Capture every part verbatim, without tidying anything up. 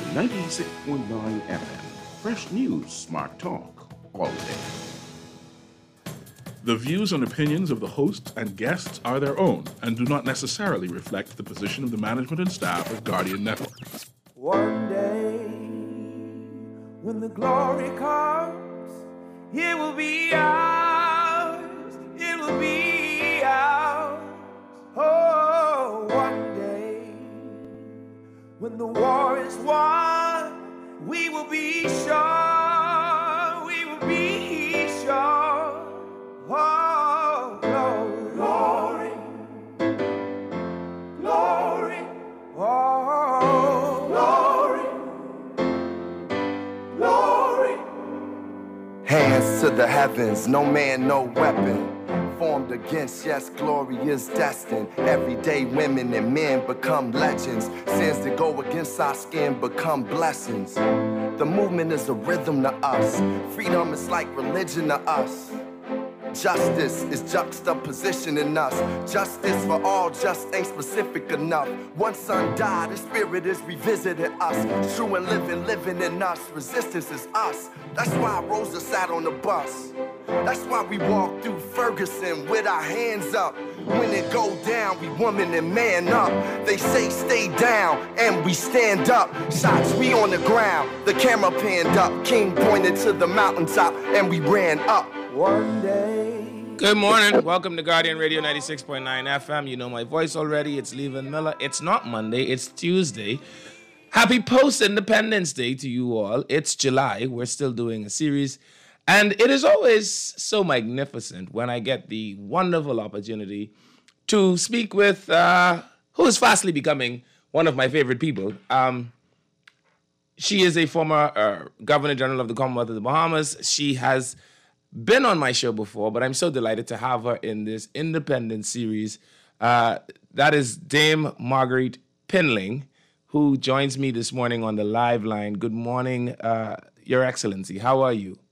ninety-six point nine F M. Fresh news, smart talk, all day. The views and opinions of the hosts and guests are their own and do not necessarily reflect the position of the management and staff of Guardian Network. One day, when the glory comes, it will be ours, it will be ours. Oh, one day, when the war is won, we will be sure, we will be sure. Oh, glory, glory, glory, oh, glory, glory. Hands to the heavens, no man, no weapon formed against, yes, glory is destined. Everyday women and men become legends. Sins that go against our skin become blessings. The movement is a rhythm to us. Freedom is like religion to us. Justice is juxtaposition in us. Justice for all just ain't specific enough. One son died, his spirit is revisiting us. True and living, living in us. Resistance is us. That's why Rosa sat on the bus. That's why we walk through Ferguson with our hands up. When it go down, we woman and man up. They say stay down, and we stand up. Shots, we on the ground. The camera panned up. King pointed to the mountaintop, and we ran up. One day. Good morning. Welcome to Guardian Radio ninety-six point nine F M. You know my voice already. It's Levan Miller. It's not Monday. It's Tuesday. Happy Post-Independence Day to you all. It's July. We're still doing a series. And it is always so magnificent when I get the wonderful opportunity to speak with uh, who is fastly becoming one of my favorite people. Um, she is a former uh, Governor General of the Commonwealth of the Bahamas. She has been on my show before, but I'm so delighted to have her in this independent series. Uh, that is Dame Marguerite Pinling, who joins me this morning on the live line. Good morning, uh, Your Excellency. How are you?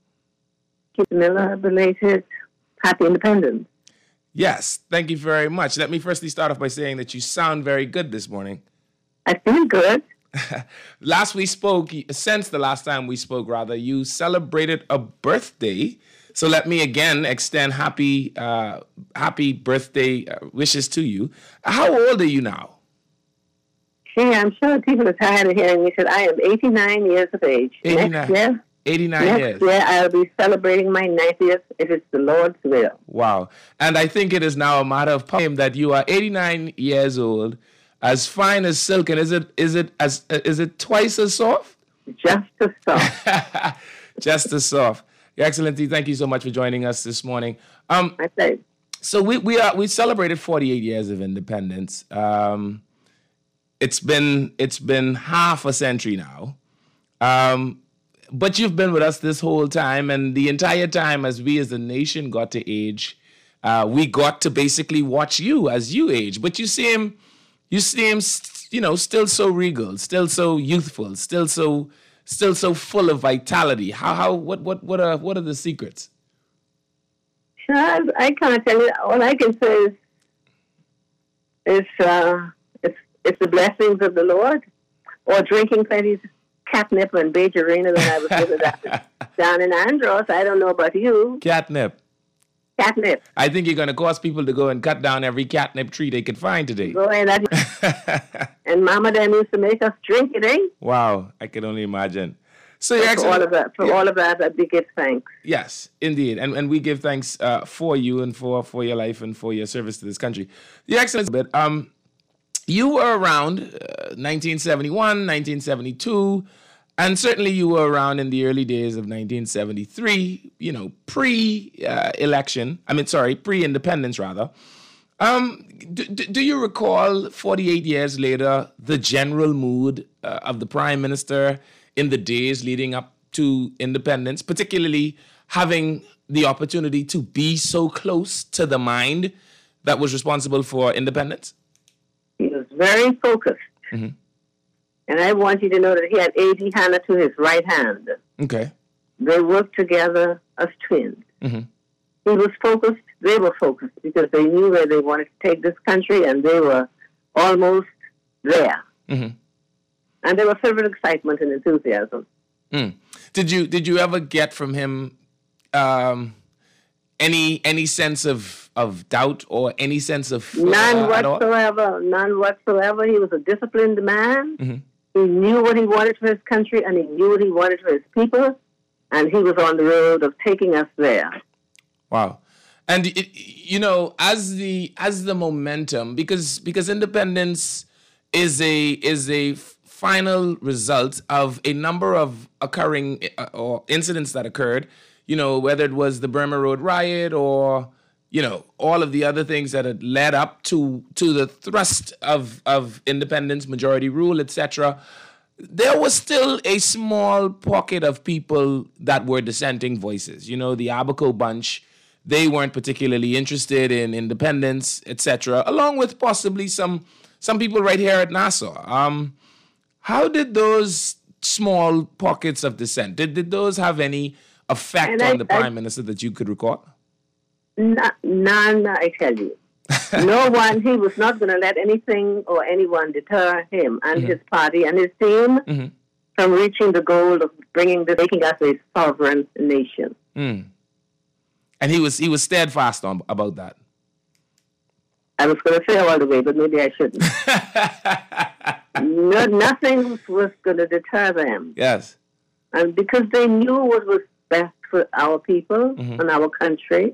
Miller, belated Happy Independence. Yes, thank you very much. Let me firstly start off by saying that you sound very good this morning. I feel good. Last we spoke, since the last time we spoke, rather, you celebrated a birthday. So let me again extend happy, uh, happy birthday uh, wishes to you. How old are you now? See, I'm sure people are tired of hearing me say I am eighty-nine years of age. eighty-nine. Next year, eighty-nine next years. year I'll be celebrating my ninetieth if it's the Lord's will. Wow. And I think it is now a matter of time that you are eighty-nine years old, as fine as silk. And is it is it as is it twice as soft? Just as soft. Just as soft. Your Excellency, thank you so much for joining us this morning. Um, I say. So we we are we celebrated forty-eight years of independence. Um, it's been it's been half a century now. Um, but you've been with us this whole time, and the entire time as we as a nation got to age, uh, we got to basically watch you as you age. But you seem you seem you know still so regal, still so youthful, still so still so full of vitality. How how what what what are what are the secrets? I, I can't tell you. All I can say is, is uh, it's, it's the blessings of the Lord, or drinking plenty catnip and Bajerina that I was with that down in Andros. I don't know about you. Catnip. Catnip. I think you're going to cause people to go and cut down every catnip tree they could find today. Go ahead. And Mama them used to make us drink it, eh? Wow, I can only imagine. So for actually, all of that, for yeah. all of that, I give thanks. Yes, indeed, and and we give thanks uh, for you and for for your life and for your service to this country. Your Excellency, but um, you were around uh, nineteen seventy-one, nineteen seventy-two, and certainly you were around in the early days of nineteen seventy-three. You know, pre-election. Uh, I mean, sorry, pre-independence rather. Um, do, do you recall forty-eight years later the general mood uh, of the Prime Minister in the days leading up to independence, particularly having the opportunity to be so close to the mind that was responsible for independence? He was very focused. Mm-hmm. And I want you to know that he had A D Hanna to his right hand. Okay. They worked together as twins. Mm-hmm. He was focused, they were focused, because they knew where they wanted to take this country, and they were almost there. Mm-hmm. And they were filled with excitement and enthusiasm. Mm. Did you did you ever get from him um, any any sense of, of doubt or any sense of fear None at all? whatsoever. None whatsoever. He was a disciplined man. Mm-hmm. He knew what he wanted for his country, and he knew what he wanted for his people. And he was on the road of taking us there. Wow. And it, you know, as the as the momentum, because because independence is a is a final result of a number of occurring uh, or incidents that occurred, you know, whether it was the Burma Road riot or, you know, all of the other things that had led up to to the thrust of, of independence, majority rule, et cetera. There was still a small pocket of people that were dissenting voices. You know, the Abaco bunch, they weren't particularly interested in independence, et cetera, along with possibly some some people right here at Nassau. Um, How did those small pockets of dissent, did, did those have any effect And on I- the I- prime minister that you could recall? N- None, I tell you. No one, he was not going to let anything or anyone deter him and his party and his team Mm-hmm. from reaching the goal of bringing the, making us a sovereign nation. Mm. And he was he was steadfast on about that. I was going to say all the way, but maybe I shouldn't. no, nothing was going to deter them. Yes. And because they knew what was best for our people Mhm. and our country.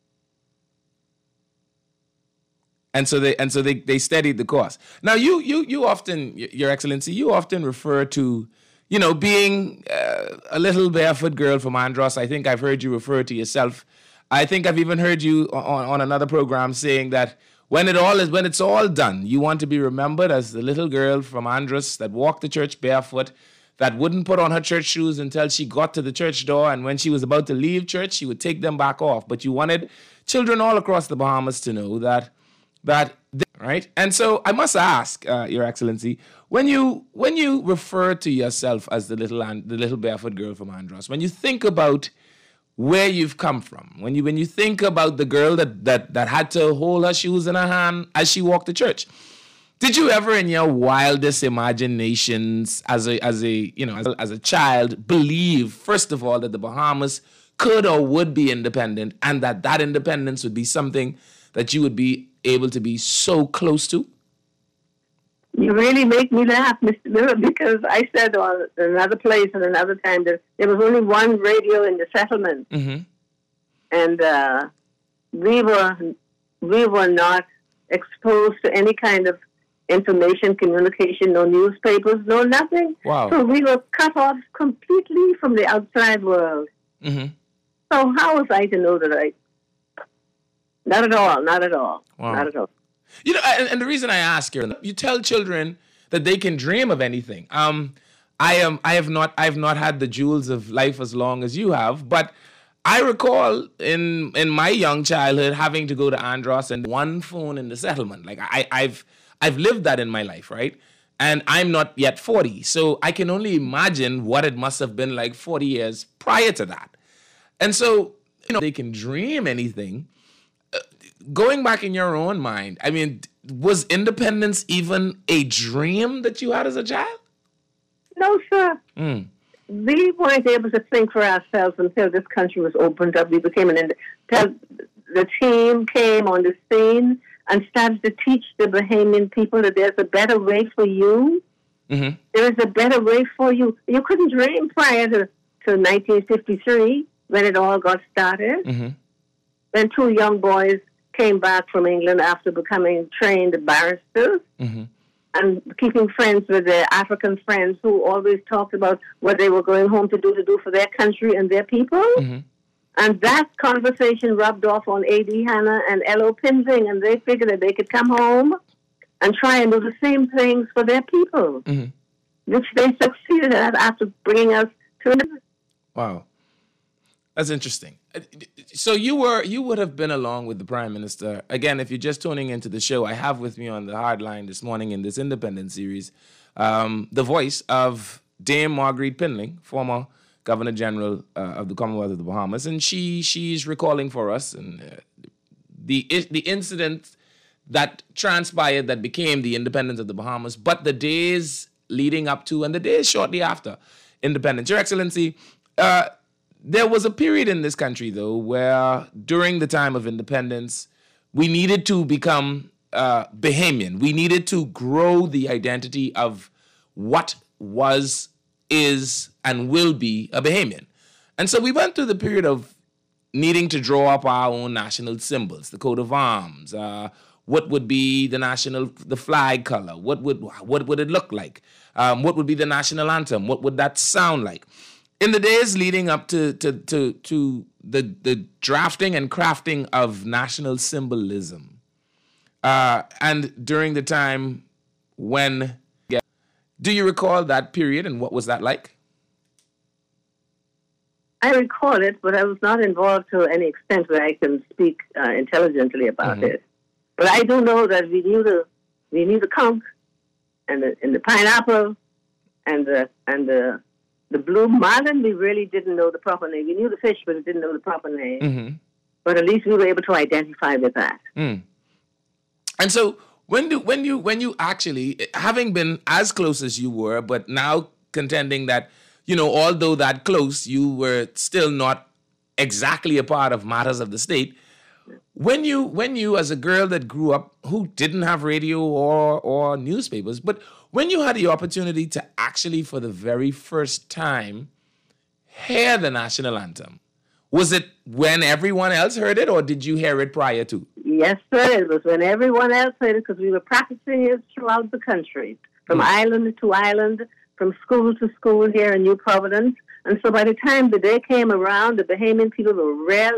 And so they and so they, they steadied the course. Now you you you often, Your Excellency, you often refer to, you know, being uh, a little barefoot girl from Andros. I think I've heard you refer to yourself. I think I've even heard you on, on another program saying that when it all is when it's all done, you want to be remembered as the little girl from Andros that walked to church barefoot, that wouldn't put on her church shoes until she got to the church door, and when she was about to leave church, she would take them back off. But you wanted children all across the Bahamas to know that that right. And so I must ask, uh, Your Excellency, when you when you refer to yourself as the little and the little barefoot girl from Andros, when you think about where you've come from, when you when you think about the girl that that that had to hold her shoes in her hand as she walked to church, did you ever, in your wildest imaginations, as a as a you know as a, as a child, believe first of all that the Bahamas could or would be independent, and that that independence would be something that you would be able to be so close to? You really make me laugh, Mister Miller, because I said on another place and another time that there was only one radio in the settlement. Mm-hmm. And uh, we were we were not exposed to any kind of information, communication, no newspapers, no nothing. Wow. So we were cut off completely from the outside world. Mm-hmm. So how was I to know that I... Not at all, not at all, Wow. not at all. You know, and, and the reason I ask you, you tell children that they can dream of anything. Um, I am, I have not, I have not had the jewels of life as long as you have, but I recall in in my young childhood having to go to Andros and one phone in the settlement. Like I, I've, I've lived that in my life, right? And I'm not yet forty, so I can only imagine what it must have been like forty years prior to that. And so, you know, they can dream anything. Going back in your own mind, I mean, was independence even a dream that you had as a child? No, sir. Mm. We weren't able to think for ourselves until this country was opened up. We became an ind- until the team came on the scene and started to teach the Bahamian people that there's a better way for you. Mm-hmm. There is a better way for you. You couldn't dream prior to, to nineteen fifty-three when it all got started. Mm-hmm. When two young boys came back from England after becoming trained barristers. Mm-hmm. And keeping friends with their African friends who always talked about what they were going home to do to do for their country and their people. Mm-hmm. And that conversation rubbed off on A D Hanna and L O Pinzing, and they figured that they could come home and try and do the same things for their people, Mm-hmm. which they succeeded at after bringing us to... Wow. That's interesting. So you were you would have been along with the Prime Minister. Again, if you're just tuning into the show, I have with me on the hard line this morning in this Independence series, um, the voice of Dame Marguerite Pinling, former Governor General uh, of the Commonwealth of the Bahamas, and she she's recalling for us and uh, the the incident that transpired that became the independence of the Bahamas, but the days leading up to and the days shortly after independence. Your Excellency, uh, there was a period in this country, though, where during the time of independence, we needed to become uh, Bahamian. We needed to grow the identity of what was, is, and will be a Bahamian. And so we went through the period of needing to draw up our own national symbols, the coat of arms, uh, what would be the national, the flag color, what would what would it look like, um, what would be the national anthem, what would that sound like. In the days leading up to to to, to the, the drafting and crafting of national symbolism, uh, and during the time when, do you recall that period and what was that like? I recall it, but I was not involved to any extent where I can speak uh, intelligently about mm-hmm. it. But I do know that we knew the we knew the conch and the and the pineapple and the and the the blue marlin. We really didn't know the proper name. We knew the fish, but we didn't know the proper name. Mm-hmm. But at least we were able to identify with that. Mm. And so when do when you when you actually, having been as close as you were, but now contending that, you know, although that close, you were still not exactly a part of matters of the state. When you, when you, as a girl that grew up who didn't have radio or or newspapers, but when you had the opportunity to actually, for the very first time, hear the national anthem, was it when everyone else heard it, or did you hear it prior to? Yes, sir. It was when everyone else heard it, because we were practicing it throughout the country, from mm. island to island, from school to school here in New Providence. And so by the time the day came around, the Bahamian people were real,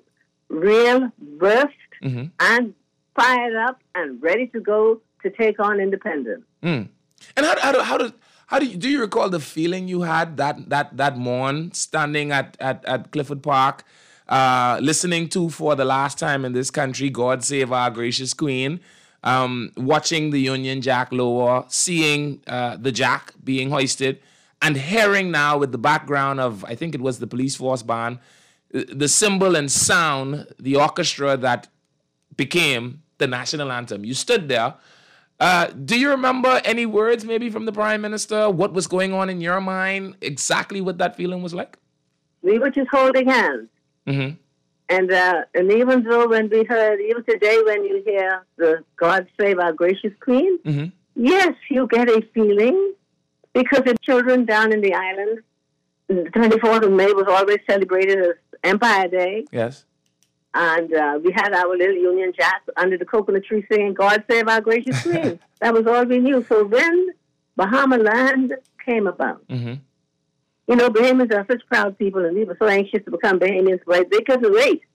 real versed mm-hmm. and fired up and ready to go to take on independence. Mm. And how, how, do, how, do, how do you, do you recall the feeling you had that that that morn, standing at, at, at Clifford Park, uh, listening to, for the last time in this country, God Save Our Gracious Queen, Um, watching the Union Jack lower, seeing uh, the Jack being hoisted, and hearing now with the background of, I think it was the police force band, the symbol and sound, the orchestra that became the national anthem. You stood there. Uh, do you remember any words maybe from the Prime Minister? What was going on in your mind? Exactly what that feeling was like? We were just holding hands. Mm-hmm. And uh, and even though when we heard, even today when you hear the God Save Our Gracious Queen, mm-hmm. yes, you get a feeling, because the children down in the island, the twenty-fourth of May was always celebrated as Empire Day. Yes. And uh, we had our little Union Jack under the coconut tree singing God Save Our Gracious Queen. That was all we knew. So when Bahama Land came about, mm-hmm. you know, Bahamians are such proud people, and we were so anxious to become Bahamians, but they couldn't wait.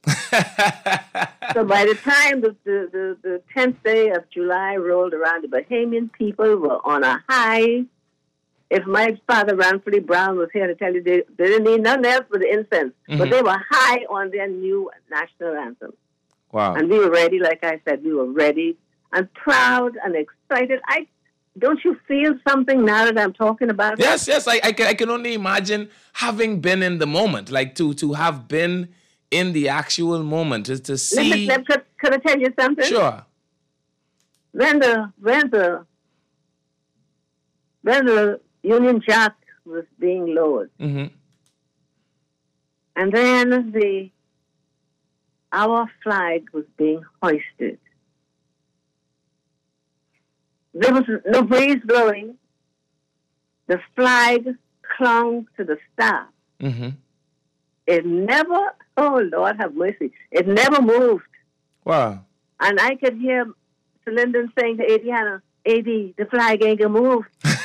So by the time the, the, the, the tenth day of July rolled around, the Bahamian people were on a high. If my father, Ranford Brown, was here to tell you, they, they didn't need nothing else but the incense. Mm-hmm. But they were high on their new national anthem. Wow. And we were ready, like I said, we were ready and proud and excited. I Don't you feel something now that I'm talking about it? Yes, yes. I, I, can, I can only imagine having been in the moment, like to to have been in the actual moment, to, to see. Let me, let, could, could I tell you something? Sure. When the when the when the Union Jack was being lowered, mm-hmm. and then the our flag was being hoisted. There was no breeze blowing. The flag clung to the staff. Mm-hmm. It never, oh Lord have mercy, it never moved. Wow. And I could hear Sir Lyndon saying to A D Hannah, A D, the flag ain't gonna move.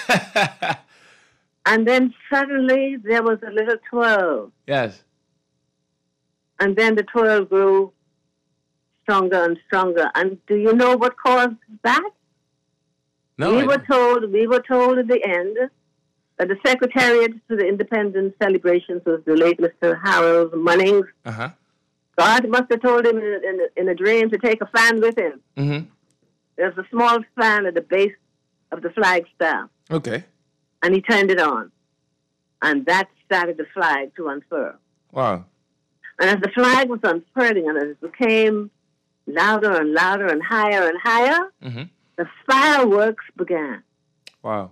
And then suddenly there was a little twirl. Yes. And then the twirl grew stronger and stronger. And do you know what caused that? No, we I were don't. told, we were told at the end that the Secretariat to the Independence celebrations was the late Mister Harold Munnings. Uh-huh. God must have told him in a, in a, in a dream to take a fan with him. Mm-hmm. There's a small fan at the base of the flag staff. Okay. And he turned it on. And that started the flag to unfurl. Wow. And as the flag was unfurling and as it became louder and louder and higher and higher, mm-hmm. the fireworks began. Wow.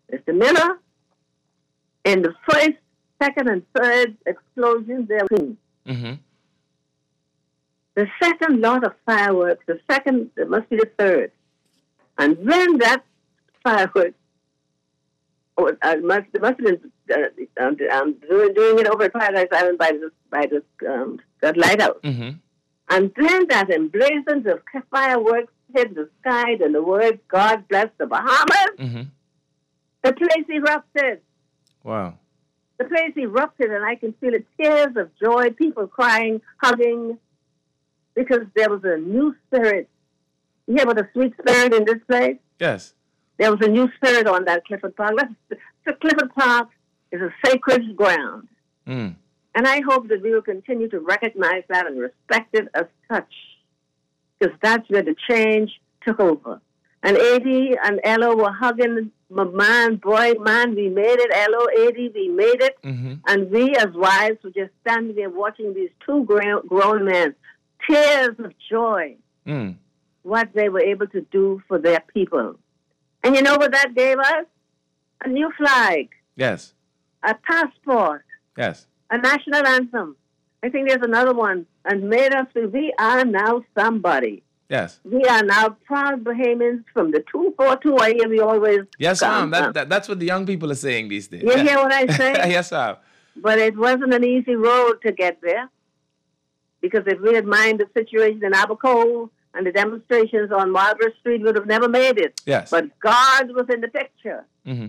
Mister Miller, in the first, second, and third explosions, there were Mm-hmm. the second lot of fireworks, the second, it must be the third. And then that fireworks, oh, uh, must, it must have been uh, um, um, doing, doing it over at Paradise Island by the, by the um, that lighthouse. Mm-hmm. And then that emblazons of fireworks hit the sky and the word, God bless the Bahamas. Mm-hmm. The place erupted. Wow. The place erupted, and I can feel it, tears of joy, people crying, hugging, because there was a new spirit. You hear about a sweet spirit in this place? Yes. There was a new spirit on that Clifford Park. That's, so Clifford Park is a sacred ground. Mm. And I hope that we will continue to recognize that and respect it as such, because that's where the change took over. And A D and Ella were hugging, my man, boy, man, we made it. Ella, A D, we made it. Mm-hmm. And we as wives were just standing there watching these two grown, grown men, tears of joy, Mm. what they were able to do for their people. And you know what that gave us? A new flag, Yes. a passport, Yes. a national anthem. I think there's another one. And made us feel we are now somebody. Yes. We are now proud Bahamians from the two forty-two. I hear we always Yes, come ma'am. That, from. that, that's what the young people are saying these days. You Yeah. hear what I say? Yes, ma'am. But it wasn't an easy road to get there. Because if we had minded the situation in Abercrombie and the demonstrations on Marlborough Street, we would have never made it. Yes. But God was in the picture. Mm-hmm.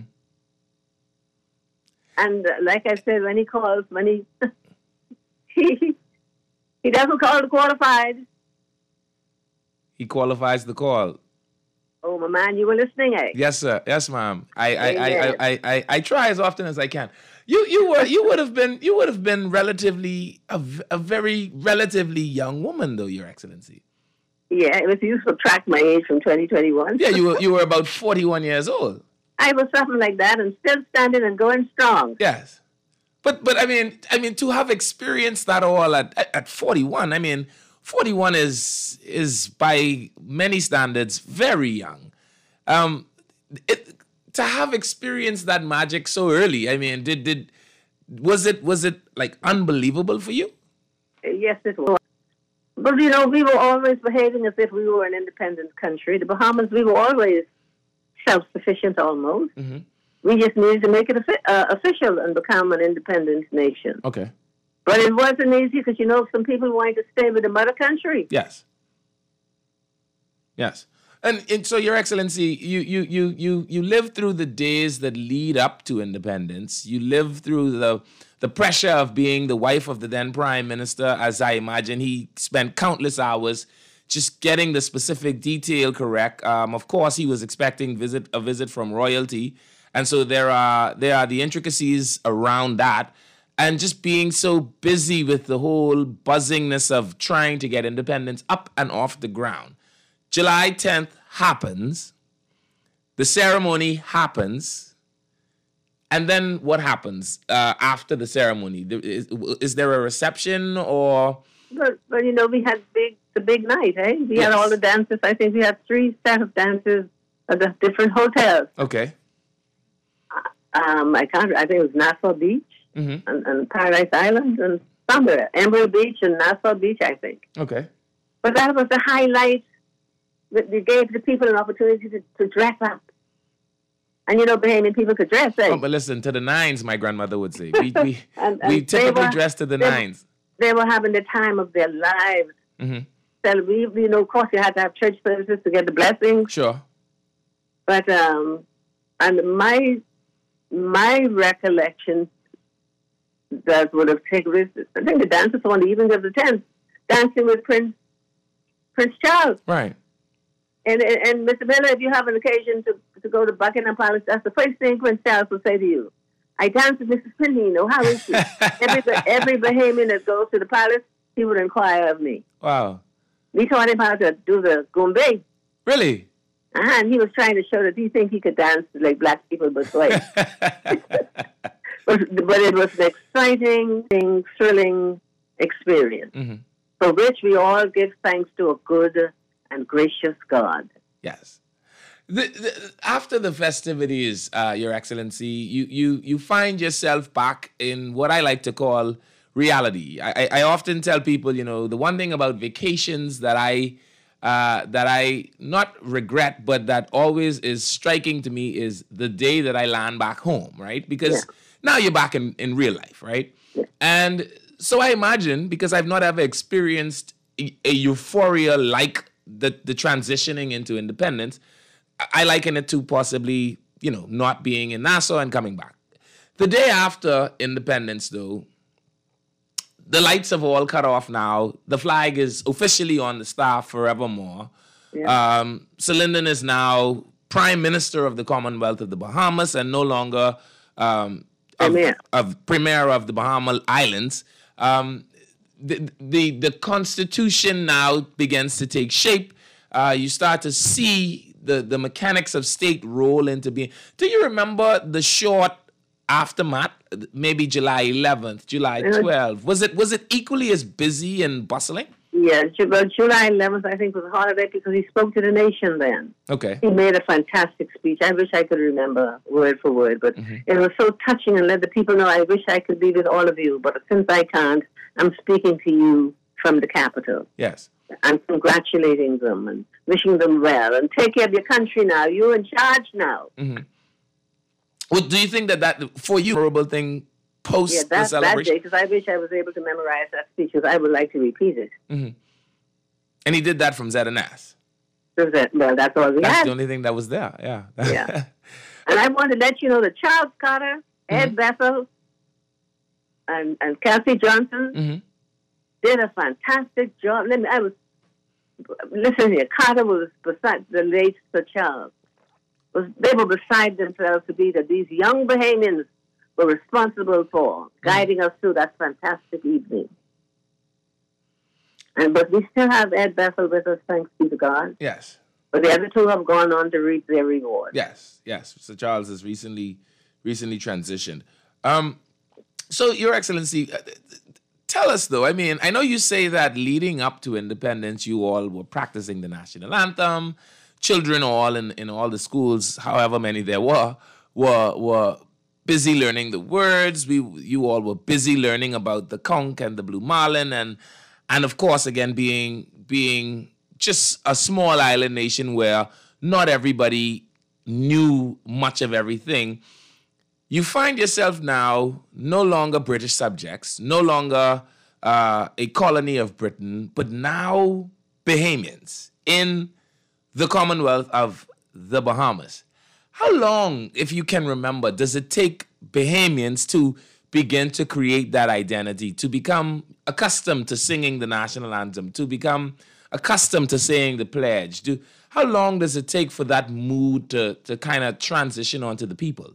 And uh, like I said, when he calls, when he, he, he doesn't call the qualified. He qualifies the call. Oh, my man, you were listening, eh? Yes, sir. Yes, ma'am. I I, I, Amen. I, I, I, I try as often as I can. You you were you would have been you would have been relatively a, v- a very relatively young woman though, Your Excellency. Yeah, it was used to track my age from twenty twenty-one. Yeah, you were you were about forty-one years old. I was something like that and still standing and going strong. Yes. But but I mean I mean to have experienced that all at at, at forty-one, I mean forty-one is is by many standards very young. Um it, to have experienced that magic so early, I mean, did did was it was it like unbelievable for you? Yes, it was. But, you know, we were always behaving as if we were an independent country. The Bahamas, we were always self-sufficient almost. Mm-hmm. We just needed to make it offi- uh, official and become an independent nation. Okay. But it wasn't easy because, you know, some people wanted to stay with the mother country. Yes. Yes. And, and so, Your Excellency, you, you you you you lived through the days that lead up to independence. You lived through the the pressure of being the wife of the then Prime Minister, as I imagine. He spent countless hours just getting the specific detail correct. Um, of course, he was expecting visit a visit from royalty, and so there are there are the intricacies around that, and just being so busy with the whole buzzingness of trying to get independence up and off the ground. July tenth happens, the ceremony happens, and then what happens uh, after the ceremony? Is, is there a reception or? But, but, you know, we had big the big night, eh? We Yes. had all the dances. I think we had three set of dances at the different hotels. Okay. Um, I can't, I think it was Nassau Beach Mm-hmm. and, and Paradise Island and somewhere. Emerald Beach and Nassau Beach, I think. Okay. But that was the highlight. that we gave the people an opportunity to, to dress up. And, you know, Bahamian people could dress, eh? Oh, but listen, to the nines, my grandmother would say. We we, And- and we they typically were- dress to the they- nines. They were having the time of their lives. Mm-hmm. So we, you know, of course, you had to have church services to get the blessings. Sure. But, um, and my, my recollection that would have taken place, I think the dances on the evening of the tenth, dancing with Prince, Prince Charles. Right. And, and, and Mister Miller, if you have an occasion to, to go to Buckingham Palace, that's the first thing Prince Charles will say to you. I danced with Missus Pinino. How is she? every, every Bahamian that goes to the palace, he would inquire of me. Wow. We taught him how to do the gumbe. Really? Uh-huh, and he was trying to show that he think he could dance like black people but white. but, but it was an exciting, thrilling experience Mm-hmm. for which we all give thanks to a good and gracious God. Yes. The, the, after the festivities, uh, Your Excellency, you, you you find yourself back in what I like to call reality. I, I, I often tell people, you know, the one thing about vacations that I uh, that I not regret, but that always is striking to me is the day that I land back home, right? Because Yeah. now you're back in, in real life, right? Yeah. And so I imagine, because I've not ever experienced a, a euphoria like the, the transitioning into independence, I liken it to possibly, you know, not being in Nassau and coming back. The day after independence, though, the lights have all cut off now. The flag is officially on the staff forevermore. Yeah. Um, Sir Lyndon is now Prime Minister of the Commonwealth of the Bahamas and no longer um, of, Premier. of Premier of the Bahama Islands. Um, the, the, the Constitution now begins to take shape. Uh, you start to see the, the mechanics of state roll into being. Do you remember the short aftermath? Maybe July eleventh, July twelfth. Was it was it equally as busy and bustling? Yeah, Ju- well, July eleventh, I think, was a holiday because he spoke to the nation then. Okay. He made a fantastic speech. I wish I could remember word for word, but it was so touching and let the people know I wish I could be with all of you. But since I can't, I'm speaking to you from the capital. Yes. I'm congratulating them and wishing them well. And take care of your country now. You're in charge now. Mm-hmm. Well, do you think that that for you horrible thing post Yeah, the that's that celebration? day, because I wish I was able to memorize that speech, because I would like to repeat it. Mm-hmm. And he did that from Z and S. So that, well, that's all we That's had. the only thing that was there. Yeah. Yeah. And I want to let you know that Charles Carter, Ed Mm-hmm. Bethel, and, and Kathy Johnson Mm-hmm. did a fantastic job. Let me, I was, listen here, Carter was beside the late Sir Charles. Was, they were beside themselves to be that these young Bahamians were responsible for guiding us through that fantastic evening. And but we still have Ed Bethel with us, thanks be to God. Yes. But the other two have gone on to reap their reward. Yes. Yes. Sir Charles has recently recently transitioned. Um, so, Your Excellency, uh, tell us though. I mean, I know you say that leading up to independence, you all were practicing the national anthem. Children all in, in all the schools, however many there were, were were busy learning the words. We you all were busy learning about the conch and the blue marlin, and and of course again being being just a small island nation where not everybody knew much of everything. You find yourself now no longer British subjects, no longer uh, a colony of Britain, but now Bahamians in the Commonwealth of the Bahamas. How long, if you can remember, does it take Bahamians to begin to create that identity, to become accustomed to singing the national anthem, to become accustomed to saying the pledge? Do, how long does it take for that mood to, to kind of transition onto the people?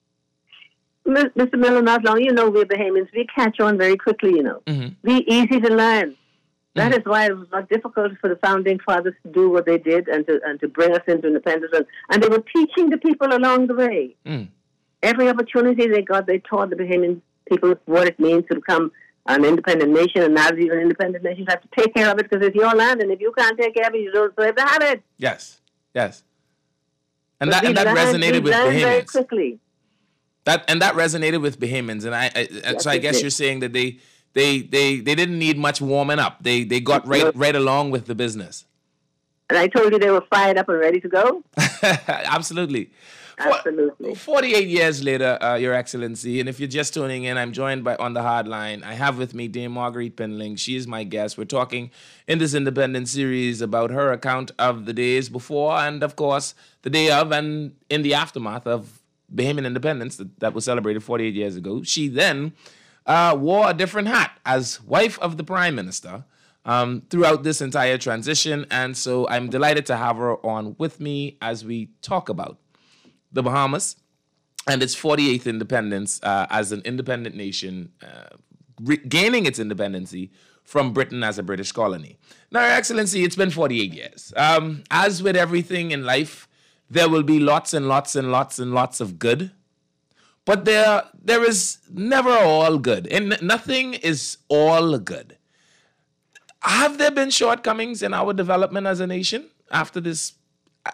Mister Miller, not long. You know, we're Bahamians. We catch on very quickly, you know. Mm-hmm. We're easy to learn. That is why it was not difficult for the founding fathers to do what they did and to and to bring us into independence. And, and they were teaching the people along the way. Mm. Every opportunity they got, they taught the Bahamian people what it means to become an independent nation. And now that you're an independent nation, you have to take care of it because it's your land. And if you can't take care of it, you don't have to have it. Yes, yes. And But that, we and that learned- resonated we with learned very Bahamians. quickly. That and that resonated with Bahamians, and I, I Yes, so I it guess did. you're saying that they they they they didn't need much warming up. They they got right No. right along with the business. And I told you they were fired up and ready to go. Absolutely. For- Absolutely. forty-eight years later, uh, Your Excellency, and if you're just tuning in, I'm joined by on the hard line. I have with me Dame Marguerite Penling. She is my guest. We're talking in this independent series about her account of the days before and, of course, the day of and in the aftermath of Bahamian independence that, that was celebrated forty-eight years ago. She then uh, wore a different hat as wife of the Prime Minister um, throughout this entire transition. And so I'm delighted to have her on with me as we talk about the Bahamas and its forty-eighth independence uh, as an independent nation, uh, re- gaining its independency from Britain as a British colony. Now, Your Excellency, it's been forty-eight years. Um, as with everything in life, there will be lots and lots and lots and lots of good, but there there is never all good, and nothing is all good. Have there been shortcomings in our development as a nation after this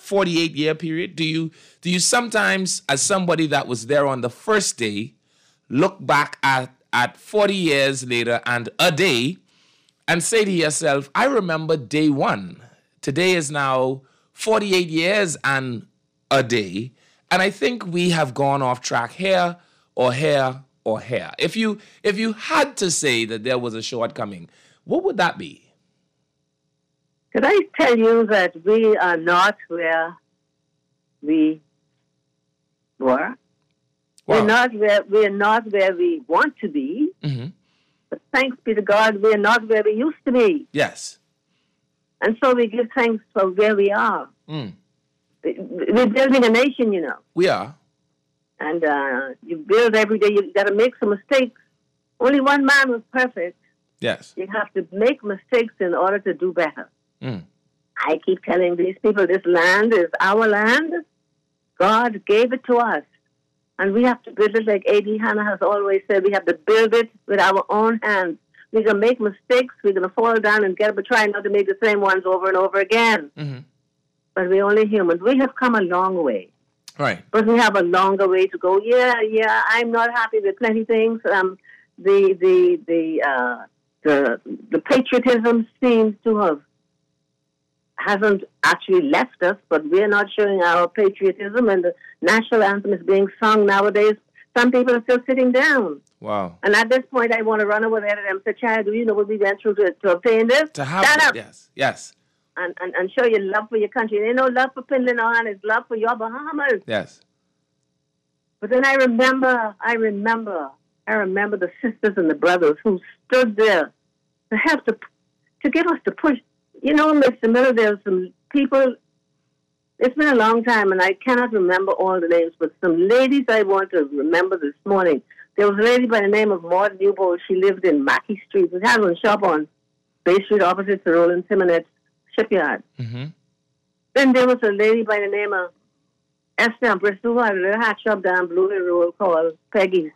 forty-eight year period? Do you do you sometimes, as somebody that was there on the first day, look back at, at forty years later and a day and say to yourself, I remember day one. Today is now forty-eight years and a day. And I think we have gone off track here or here or here. If you if you had to say that there was a shortcoming, what would that be? Could I tell you that we are not where we were? Wow. We're not where we're not where we want to be. Mm-hmm. But thanks be to God, we're not where we used to be. Yes. And so we give thanks for where we are. Mm. We're building a nation, you know. We are. And uh, you build every day. You've got to make some mistakes. Only one man was perfect. Yes. You have to make mistakes in order to do better. Mm. I keep telling these people this land is our land. God gave it to us. And we have to build it like A D Hannah has always said. We have to build it with our own hands. We're going to make mistakes. We're going to fall down and get up, but try not to make the same ones over and over again. Mm-hmm. But we're only humans. We have come a long way. Right. But we have a longer way to go. Yeah, yeah, I'm not happy with plenty things. Um, the the the uh, the the patriotism seems to have hasn't actually left us, but we're not showing our patriotism, and the national anthem is being sung nowadays. Some people are still sitting down. Wow. And at this point, I want to run over there to them and say, child, do you know what we went through to, to obtain this? To have Stand it, up yes, yes, and, and, and show your love for your country. There ain't no love for Finland or Ireland, it's love for your Bahamas. yes. But then I remember, I remember, I remember the sisters and the brothers who stood there to help to, to give us the push. You know, Mister Miller, there's some people, it's been a long time, and I cannot remember all the names, but some ladies I want to remember this morning. There was a lady by the name of Maud Newbold. She lived in Mackey Street. We had one shop on Bay Street opposite the Roland Simonette shipyard. Mm-hmm. Then there was a lady by the name of Esther Bristol who had a little hat shop down Blue Hill Road called Peggy's.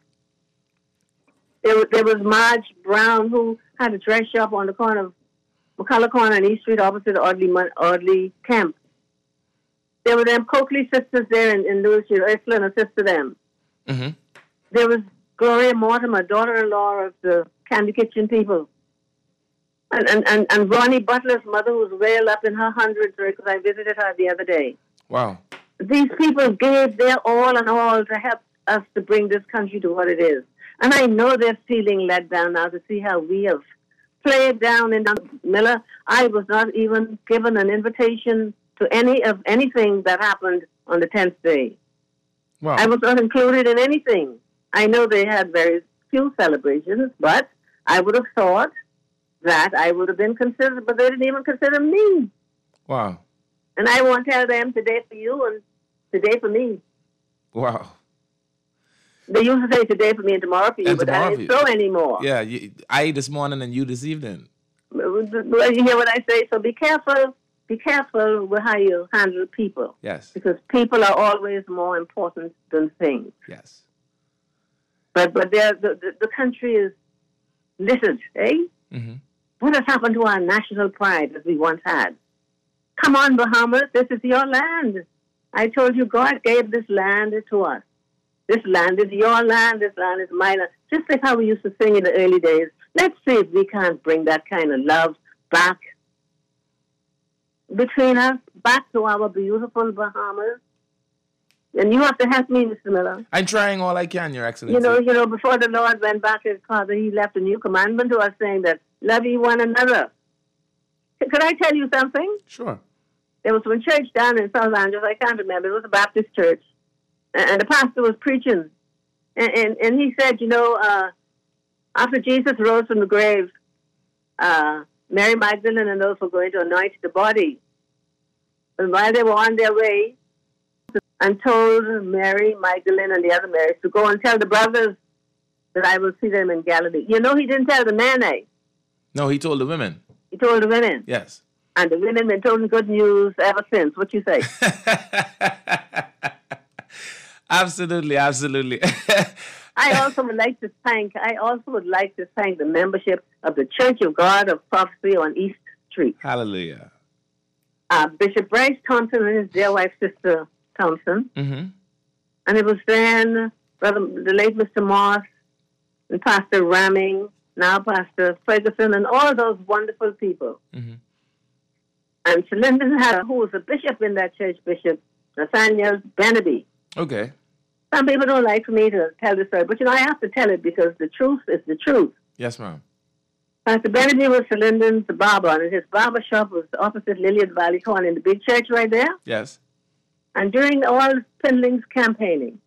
There was, there was Marge Brown who had a dress shop on the corner of McCullough Corner and East Street opposite Audley, Audley Camp. There were them Coakley sisters there in, in Louisville. Ursula assisted them. Mm-hmm. There was Gloria Mortimer, daughter-in-law of the Candy Kitchen people. And, and, and, and Ronnie Butler's mother was well up in her hundreds because I visited her the other day. Wow. These people gave their all and all to help us to bring this country to what it is. And I know they're feeling let down now to see how we have played down in Miller. I was not even given an invitation to any of anything that happened on the tenth day. Wow. I was not included in anything. I know they had very few celebrations, but I would have thought that I would have been considered, but they didn't even consider me. Wow. And I want to tell them today for you and today for me. Wow. They used to say today for me and tomorrow for you, And but that tomorrow ain't for you. so anymore. Yeah, you, I this morning and you this evening. You hear what I say? So be careful. Be careful with how you handle people. Yes. Because people are always more important than things. Yes. But but the, the, the country is littered, eh? Mm-hmm. What has happened to our national pride that we once had? Come on, Bahamas, this is your land. I told you God gave this land to us. This land is your land, this land is my land. Just like how we used to sing in the early days. Let's see if we can't bring that kind of love back between us, back to our beautiful Bahamas. And you have to help me, Mister Miller. I'm trying all I can, Your Excellency. You know, you know, before the Lord went back to his Father, he left a new commandment to us saying that love ye one another. Could I tell you something? Sure. There was one church down in South Angeles, I can't remember, it was a Baptist church. And the pastor was preaching. And, and, and he said, you know, uh, after Jesus rose from the grave, uh, Mary Magdalene and those were going to anoint the body. And while they were on their way, and told Mary Magdalene and the other Marys to go and tell the brothers that I will see them in Galilee. You know, he didn't tell the men, eh? No, he told the women. He told the women. Yes. And the women been told good news ever since. What you say? Absolutely, absolutely. I also would like to thank, I also would like to thank the membership of the Church of God of Prophecy on East Street. Hallelujah. uh, Bishop Bryce Thompson and his dear wife, Sister Thompson. Mm-hmm. And it was then Brother, the late Mister Moss and Pastor Ramming, now Pastor Ferguson, and all those wonderful people. Mm-hmm. And Sir Lyndon had, who was a bishop in that church, Bishop Nathaniel Beneby. Okay. Some people don't like for me to tell the story, but you know, I have to tell it because the truth is the truth. Yes, ma'am. Pastor Beneby was Sir Lyndon's barber, and his barber shop was opposite Lillian Valley Corn in the big church right there. Yes. And during all Pindling's campaigning,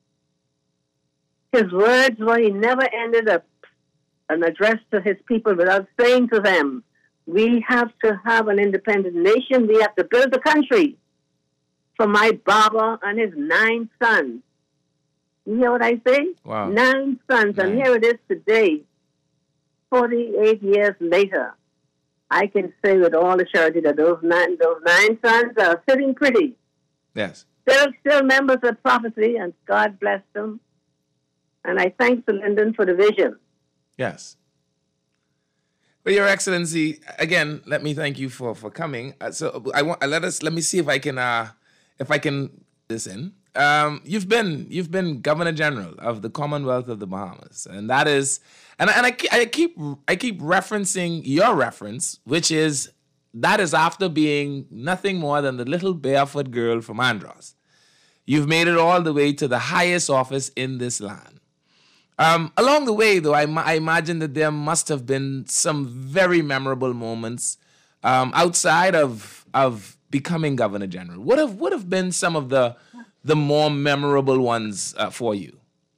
his words were he never ended a, an address to his people without saying to them, we have to have an independent nation. We have to build the country for my barber and his nine sons. You hear what I say? Wow. Nine sons. Nine. And here it is today, forty-eight years later. I can say with all the surety that those nine, those nine sons are sitting pretty. Yes. Still, still members of prophecy, and God bless them. And I thank Sir Lyndon for the vision. Yes. Well, Your Excellency, again, let me thank you for, for coming. Uh, so I want uh, let us let me see if I can uh, if I can this in. Um, you've been you've been Governor General of the Commonwealth of the Bahamas, and that is, and I- and I, ke- I keep I keep referencing your reference, which is that is after being nothing more than the little barefoot girl from Andros. You've made it all the way to the highest office in this land. Um, along the way, though, I, ma- I imagine that there must have been some very memorable moments um, outside of of becoming Governor General. What have what have been some of the the more memorable ones uh, for you?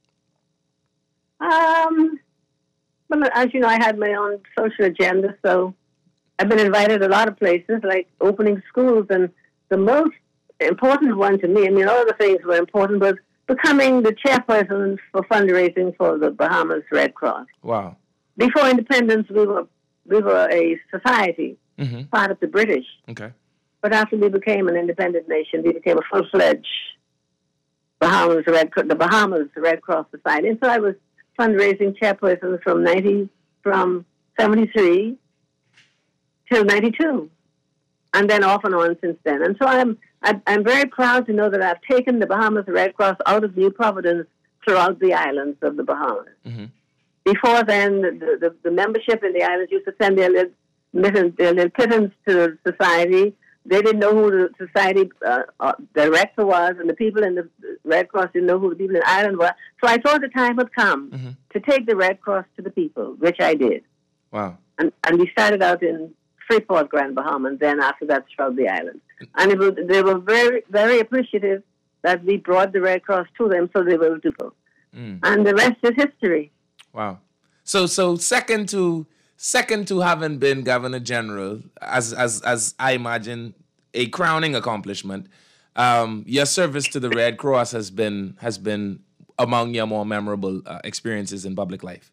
Um, well, as you know, I had my own social agenda, so I've been invited a lot of places, like opening schools, and the most important one to me, I mean, all the things were important, was becoming the chairperson for fundraising for the Bahamas Red Cross. Wow. Before independence, we were we were a society, Mm-hmm. part of the British. Okay. But after we became an independent nation, we became a full-fledged Bahamas Red the Bahamas Red Cross Society. And so I was fundraising chairperson from ninety from seventy-three till ninety-two, and then off and on since then. And so I'm I, I'm very proud to know that I've taken the Bahamas Red Cross out of New Providence throughout the islands of the Bahamas. Mm-hmm. Before then, the, the, the membership in the islands used to send their little, their little pittance to the society. They didn't know who the society uh, uh, director was, and the people in the Red Cross didn't know who the people in Ireland were. So I thought the time had come Mm-hmm. to take the Red Cross to the people, which I did. Wow. And, and we started out in Freeport, Grand Bahama, and then after that throughout the island. And it was, they were very, very appreciative that we brought the Red Cross to them, so they will do so. Mm. And the rest is history. Wow. So so second to second to having been Governor General, as as as I imagine a crowning accomplishment, um, your service to the Red Cross has been has been among your more memorable uh, experiences in public life.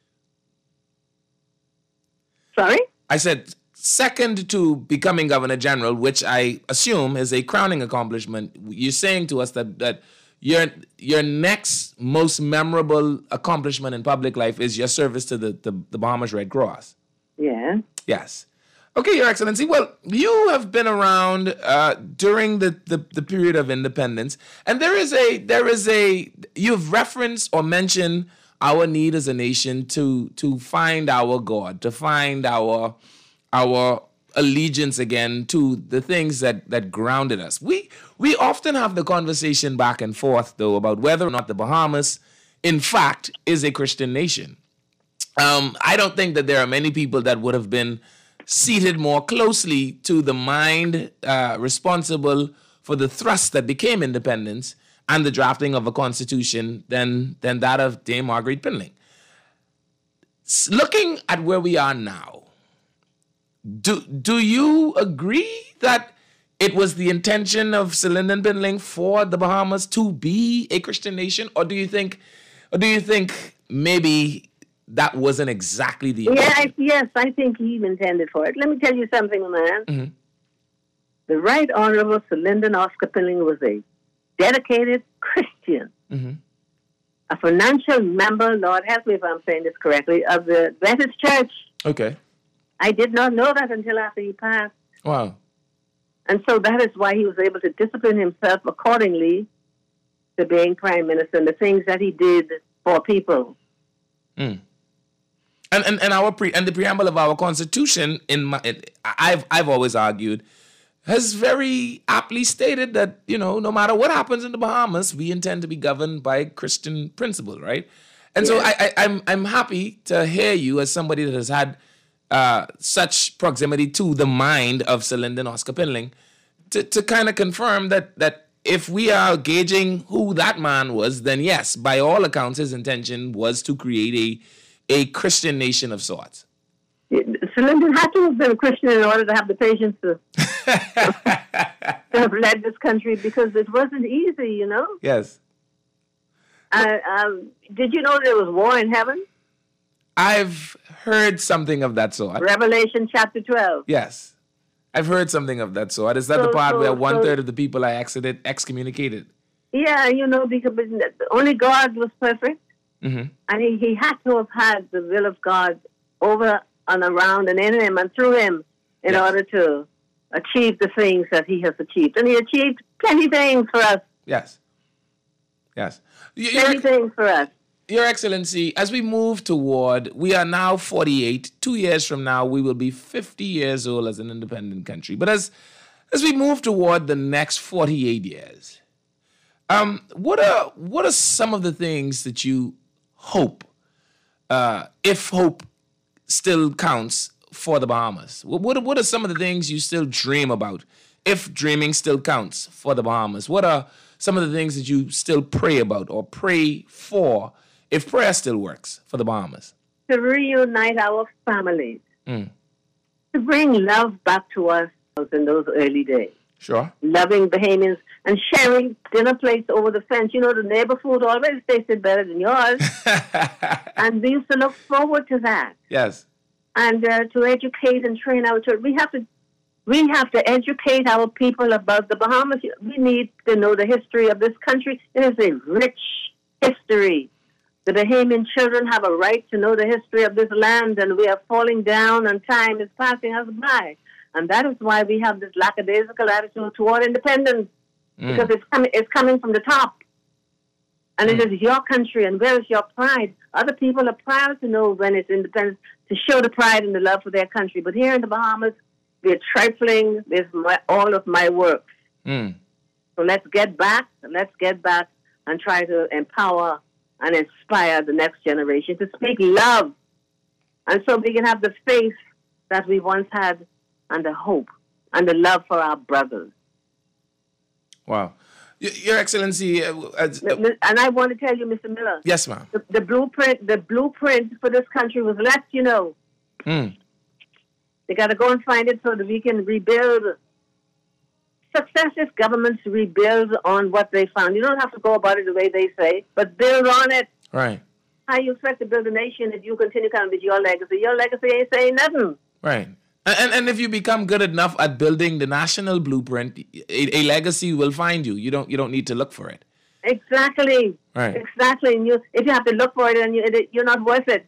Sorry? I said second to becoming Governor General, which I assume is a crowning accomplishment. You're saying to us that that your your next most memorable accomplishment in public life is your service to the, the, the Bahamas Red Cross. Yeah. Yes. Okay, Your Excellency. Well, you have been around uh, during the, the, the period of independence, and there is a there is a you've referenced or mentioned our need as a nation to to find our God, to find our our allegiance again to the things that that grounded us. We we often have the conversation back and forth though about whether or not the Bahamas, in fact, is a Christian nation. Um, I don't think that there are many people that would have been seated more closely to the mind uh, responsible for the thrust that became independence and the drafting of a constitution than than that of Dame Marguerite Pindling. S- Looking at where we are now, do do you agree that it was the intention of Sir Lyndon Pindling for the Bahamas to be a Christian nation, or do you think, or do you think maybe that wasn't exactly the Yeah, intention? I, yes, I think he intended for it. Let me tell you something, man. Mhm. The Right Honorable Sir Lyndon Oscar Pindling was a dedicated Christian, Mhm. a financial member, Lord help me if I'm saying this correctly, of the Adventist Church. Okay. I did not know that until after he passed. Wow. And so that is why he was able to discipline himself accordingly to being prime minister and the things that he did for people. Mm. And, and and our pre and the preamble of our constitution, in my, it, I've I've always argued, has very aptly stated that, you know, no matter what happens in the Bahamas, we intend to be governed by Christian principles, right? And yeah. so I, I I'm I'm happy to hear you as somebody that has had uh, such proximity to the mind of Sir Lyndon Oscar Pinling to to kind of confirm that that if we are gauging who that man was, then yes, by all accounts, his intention was to create a a Christian nation of sorts. Sir Lyndon had to have been a Christian in order to have the patience to, to have led this country, because it wasn't easy, you know? Yes. Uh, um, did you know there was war in heaven? I've heard something of that sort. Revelation chapter twelve. Yes. I've heard something of that sort. Is that so, the part so, where one-third so, of the people are exited, excommunicated? Yeah, you know, because only God was perfect. Mm-hmm. And he, he had to have had the will of God over and around and in him and through him in yes. order to achieve the things that he has achieved. And he achieved plenty things for us. Yes. Yes. Your, plenty things for us. Your Excellency, as we move toward, we are now forty-eight. Two years from now, we will be fifty years old as an independent country. But as as we move toward the next forty-eight years, um, what are what are some of the things that you hope, uh, if hope still counts, for the Bahamas? What, what what are some of the things you still dream about, if dreaming still counts, for the Bahamas? What are some of the things that you still pray about or pray for, if prayer still works, for the Bahamas? To reunite our families. Mm. To bring love back to us in those early days. Sure. Loving Bahamians and sharing dinner plates over the fence. You know, the neighbor food always tasted better than yours. And we used to look forward to that. Yes. And uh, to educate and train our children. We have to we have to educate our people about the Bahamas. We need to know the history of this country. It is a rich history. The Bahamian children have a right to know the history of this land, and we are falling down and time is passing us by. And that is why we have this lackadaisical attitude toward independence, mm. because it's coming, it's coming from the top. And mm. it is your country, and where is your pride? Other people are proud to know when it's independent, to show the pride and the love for their country. But here in the Bahamas, we're trifling with my, all of my works. Mm. So let's get back, let's get back and try to empower and inspire the next generation to speak love. And so we can have the faith that we once had, and the hope and the love for our brothers. Wow. Your Excellency. Uh, as, uh, and I want to tell you, Mister Miller. Yes, ma'am. The, the blueprint, the blueprint for this country was left, you know. Mm. They got to go and find it so that we can rebuild. Successive governments rebuild on what they found. You don't have to go about it the way they say, but build on it. Right. How you expect to build a nation if you continue coming with your legacy? Your legacy ain't saying nothing. Right. And, and if you become good enough at building the national blueprint, a, a legacy will find you. You don't you don't need to look for it. Exactly. Right. Exactly. And you, if you have to look for it, and you, you're not worth it.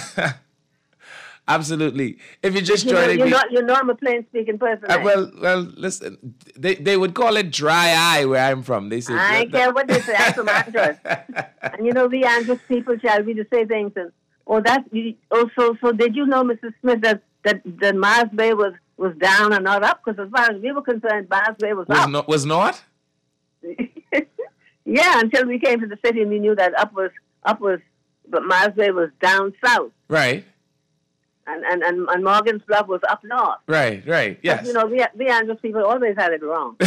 Absolutely. If you're just you trying know, to you're be... not, you're not a plain speaking person. Uh, well, well, listen, they they would call it dry eye where I'm from. They say... I don't care what they say. I'm from Andros. And you know, we Andros people, shall we just say things. And, oh, that... You, oh, so, so did you know, Missus Smith, that, that, that Mars Bay was, was down and not up? Because as far as we were concerned, Mars Bay was, was up. Not, was not? Yeah, until we came to the city and we knew that up was... Up was but Mars Bay was down south. Right. And, and, and, and Morgan's Bluff was up north. Right, right, yes. But, you know, we, we Andros people always had it wrong.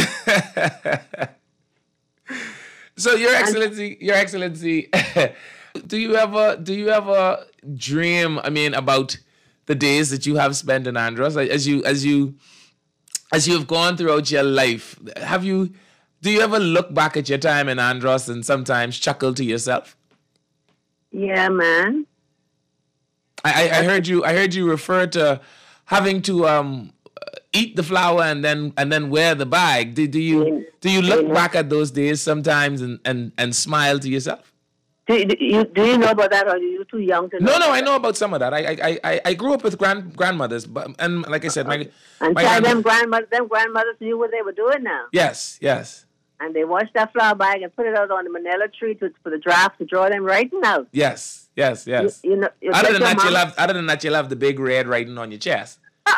So, Your Excellency, Your Excellency, do you ever do you ever dream, I mean, about the days that you have spent in Andros? As you as you as you have gone throughout your life, have you do you ever look back at your time in Andros and sometimes chuckle to yourself? Yeah, man. I, I heard you. I heard you refer to having to um, eat the flour and then and then wear the bag. Do, do you do you look back at those days sometimes and, and, and smile to yourself? Do you, do you do you know about that, or are you too young to know? No, no, about I that? know about some of that. I I I, I grew up with grand grandmothers, but and like I said, my And my tell grand- them grandmothers, them grandmothers knew what they were doing now. Yes, yes, And they washed that flour bag and put it out on the manila tree to, for the draft to draw them writing out. yes, yes, yes. You, you know, you other take than your that, you'll mom- have other than that, you'll have the big red writing on your chest.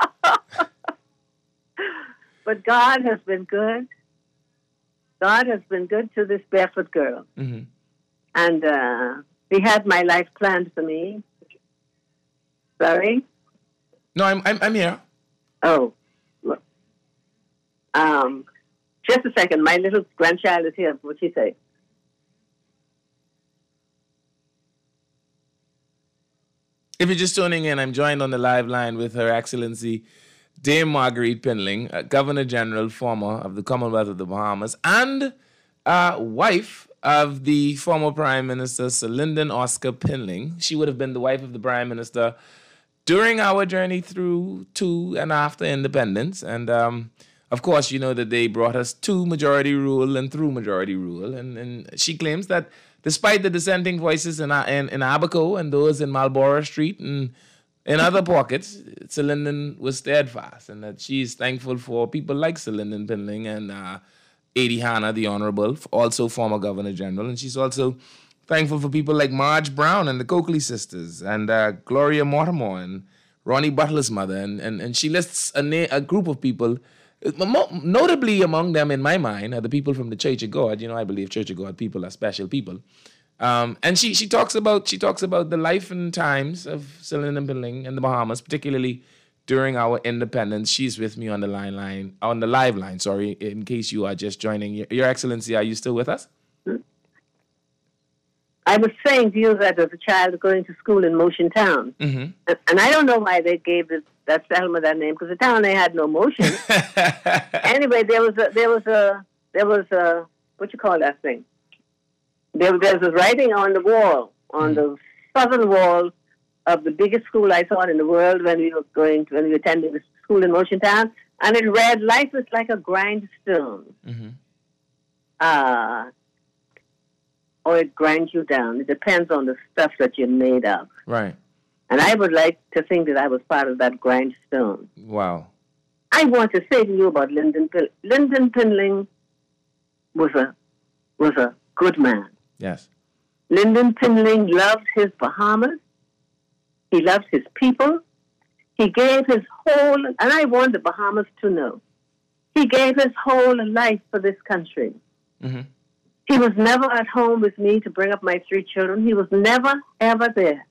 But God has been good. God has been good to this barefoot girl. Mm-hmm. And uh, he had my life planned for me. Sorry? No, I'm I'm I'm here. Oh. Um, just a second. My little grandchild is here. What'd she say? If you're just tuning in, I'm joined on the live line with Her Excellency Dame Marguerite Pinling, uh, Governor General, former of the Commonwealth of the Bahamas, and uh, wife of the former Prime Minister, Sir Lyndon Oscar Pinling. She would have been the wife of the Prime Minister during our journey through to and after independence. And, um, of course, you know that they brought us to majority rule and through majority rule. And, and she claims that despite the dissenting voices in, in, in Abaco and those in Marlborough Street and in other pockets, Sir Lyndon was steadfast, and that she's thankful for people like Sir Lyndon Pinling and uh, Adi Hanna, the Honorable, also former Governor General. And she's also thankful for people like Marge Brown and the Coakley sisters and uh, Gloria Mortimer and Ronnie Butler's mother. And, and, and she lists a, na- a group of people, notably among them, in my mind, are the people from the Church of God. You know, I believe Church of God people are special people. Um, and she she talks about she talks about the life and times of Sir Lyndon Pinling in the Bahamas, particularly during our independence. She's with me on the line line on the live line. Sorry, in case you are just joining. Your, Your Excellency, are you still with us? I was saying to you that as a child going to school in Motion Town, Mm-hmm. and, and I don't know why they gave this, that settlement that name, because the town they had no motion. Anyway, there was a there was a there was a what you call that thing? There, there was a writing on the wall, on the southern wall of the biggest school I thought in the world when we were going to, when we were attending the school in Motion Town, and it read, "Life is like a grindstone." Mm-hmm. Uh, or it grinds you down. It depends on the stuff that you're made of. Right. And I would like to think that I was part of that grindstone. Wow. I want to say to you about Lyndon Pinling. Lyndon Pinling was a was a good man. Yes. Lyndon Pinling loved his Bahamas. He loved his people. He gave his whole, and I want the Bahamas to know, he gave his whole life for this country. Mm-hmm. He was never at home with me to bring up my three children. He was never, ever there.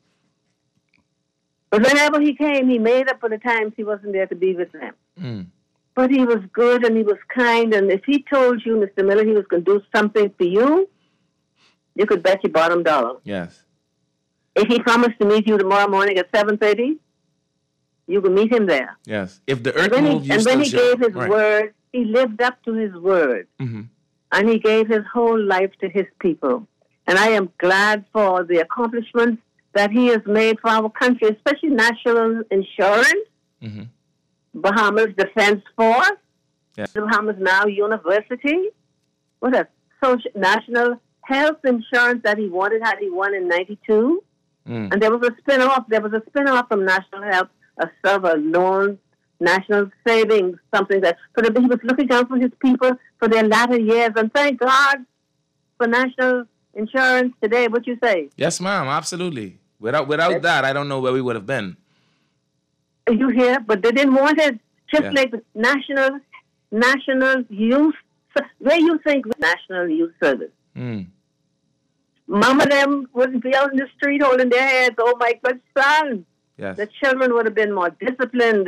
But whenever he came, he made up for the times he wasn't there to be with them. Mm. But he was good and he was kind. And if he told you, Mister Miller, he was going to do something for you, you could bet your bottom dollar. Yes. If he promised to meet you tomorrow morning at seven thirty, you could meet him there. Yes. If the earth And when moved, he, you and still when he should. gave his Right. word, he lived up to his word. Mm-hmm. And he gave his whole life to his people. And I am glad for the accomplishments that he has made for our country, especially national insurance, Mm-hmm. Bahamas Defense Force, Yes. the Bahamas Now University, what a social, national health insurance that he wanted had he won in ninety-two. Mm. And there was a spin-off, there was a spin-off from National Health, a server loan, national savings, something that, so that he was looking out for his people for their latter years. And thank God for national insurance today. What you say? Yes, ma'am. Absolutely. Without without that, I don't know where we would have been. You hear? But they didn't want it. Just Yeah. like the national, national youth, where you think national youth service. Mm. Mama them wouldn't be out in the street holding their heads. Oh my good son. Yes. The children would have been more disciplined.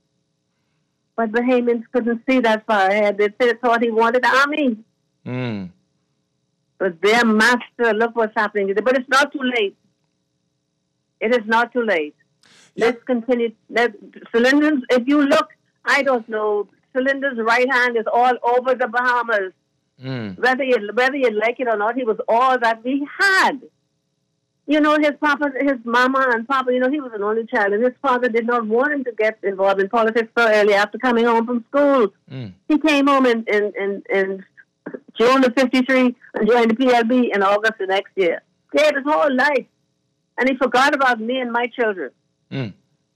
But Bahamians couldn't see that far ahead. They said- thought he wanted the army. Mm. But their master, look what's happening today. But it's not too late. It is not too late. Yeah. Let's continue. Let, Cylinders, if you look, I don't know, Cylinder's right hand is all over the Bahamas. Mm. Whether you, whether you like it or not, he was all that we had. You know, his papa, his mama and papa, you know, he was an only child, and his father did not want him to get involved in politics so early after coming home from school. Mm. He came home in, in, in, in June of fifty-three and joined the P L B in August the next year. gave his whole life, and he forgot about me and my children. Mm.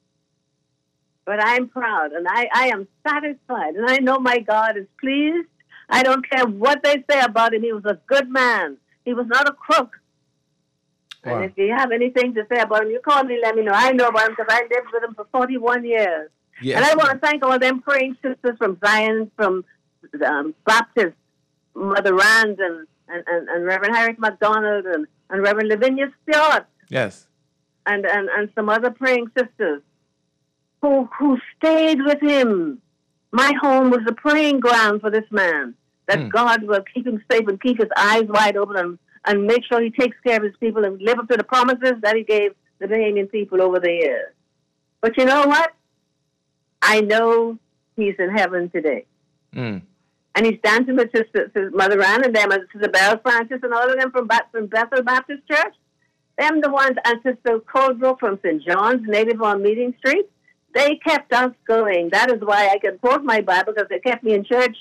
But I'm proud, and I, I am satisfied, and I know my God is pleased. I don't care what they say about him. He was a good man. He was not a crook. Wow. And if you have anything to say about him, you call me, let me know. I know about him because I lived with him for forty-one years. Yes. And I want to thank all them praying sisters from Zion, from um, Baptist, Mother Rand, and, and, and, and Reverend Harriet MacDonald, and, and Reverend Lavinia Stewart, Yes. and, and, and some other praying sisters who who stayed with him. My home was a praying ground for this man, that Mm. God will keep him safe and keep his eyes wide open and, and make sure he takes care of his people and live up to the promises that he gave the Bahamian people over the years. But you know what? I know he's in heaven today. Mm. And he's dancing with Sister, Sister Mother Ann and them, and Sister Belle Francis and all of them from, ba- from Bethel Baptist Church. Them the ones, and Sister Coldbrook from Saint John's, native on Meeting Street. They kept us going. That is why I can quote my Bible, because they kept me in church.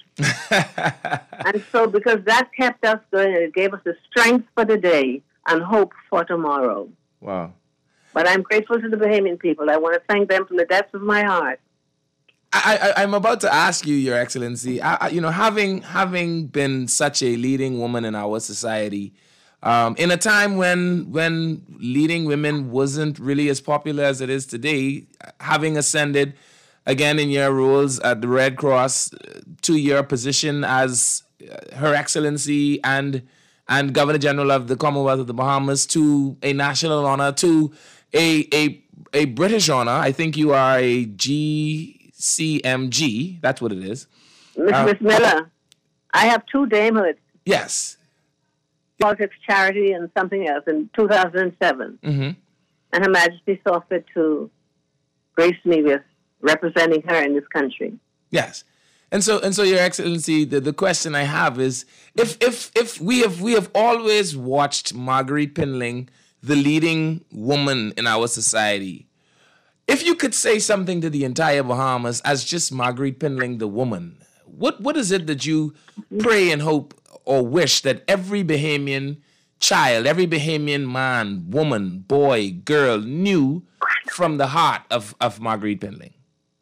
And so because that kept us going, it gave us the strength for the day and hope for tomorrow. Wow. But I'm grateful to the Bahamian people. I want to thank them from the depths of my heart. I, I, I'm about to ask you, Your Excellency, I, I, you know, having having been such a leading woman in our society, um, in a time when when leading women wasn't really as popular as it is today, having ascended again in your roles at the Red Cross to your position as Her Excellency and and Governor General of the Commonwealth of the Bahamas, to a national honor, to a a a British honor. I think you are a G C M G. That's what it is. Miss Uh, Miss Miller, I have two damehoods. Yes. Politics, charity, and something else in two thousand seven. Mm-hmm. And Her Majesty saw fit to grace me with representing her in this country. Yes. And so and so, Your Excellency, the, the question I have is, if if if we have we have always watched Marguerite Pinling, the leading woman in our society. If you could say something to the entire Bahamas as just Marguerite Pinling, the woman, what what is it that you pray and hope or wish that every Bahamian child, every Bahamian man, woman, boy, girl knew from the heart of, of Marguerite Pinling?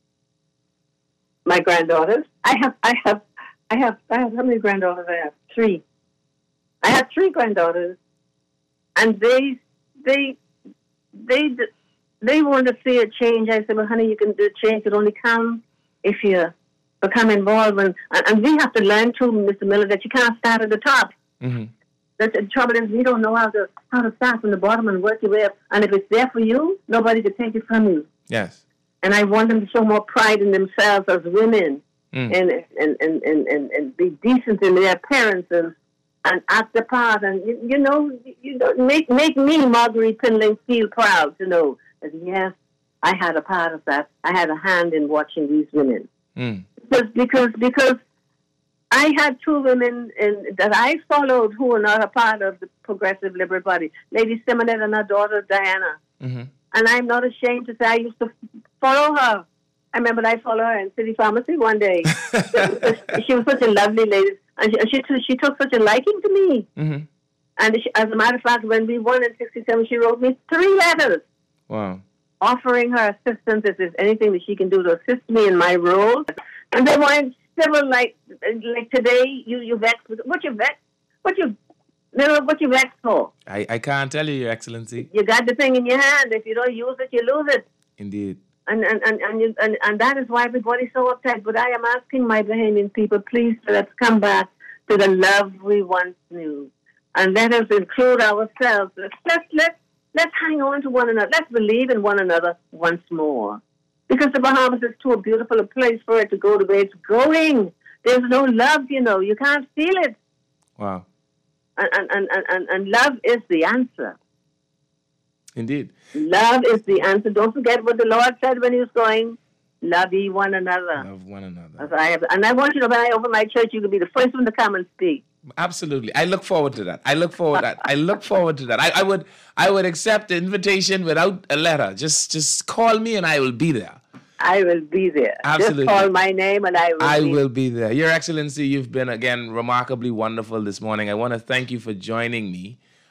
My granddaughters. I have, I have, I have, I have, how many granddaughters I have? Three. I have three granddaughters, and they, they, they, they want to see a change. I said, well, honey, you can do change. It only come if you become involved. And, and we have to learn too, Mister Miller, that you can't start at the top. Mm-hmm. That the trouble is we don't know how to how to start from the bottom and work your way up. And if it's there for you, nobody can take it from you. Yes. And I want them to show more pride in themselves as women, Mm. and, and, and, and, and, and be decent in their appearance and, and act the part. And, you, you know, you know, make make me, Marguerite Pinling, feel proud to know that, yes, I had a part of that. I had a hand in watching these women. Mm. Because, because, because I had two women in, that I followed who were not a part of the Progressive Liberal Party, Lady Simonette and her daughter, Diana. Mm-hmm. And I'm not ashamed to say I used to follow her. I remember I followed her in City Pharmacy one day. She was such a lovely lady. And she, she, she took such a liking to me. Mm-hmm. And she, as a matter of fact, when we won in sixty-seven, she wrote me three letters Wow. offering her assistance if there's anything that she can do to assist me in my role. And they weren't civil like like today. You you vex. What you vex? What you you know, what you vex for? I, I can't tell you, Your Excellency. You got the thing in your hand. If you don't use it, you lose it. Indeed. And and, and, and, you, and and that is why everybody's so upset. But I am asking my Bahamian people, please, let's come back to the love we once knew. And let us include ourselves. Let's, let's, let's, let's hang on to one another. Let's believe in one another once more. Because the Bahamas is too beautiful a place for it to go the way it's going. There's no love, you know. You can't feel it. Wow. And, and, and, and, and love is the answer. Indeed. Love is the answer. Don't forget what the Lord said when he was going, love ye one another. Love one another. As I have, and I want you to know, when I open my church, you can be the first one to come and speak. Absolutely. I look forward to that. I look forward that. I look forward to that. I, I would I would accept the invitation without a letter. Just just call me and I will be there. I will be there. Absolutely. Just call my name and I will I be will be there. Your Excellency, you've been again remarkably wonderful this morning. I want to thank you for joining me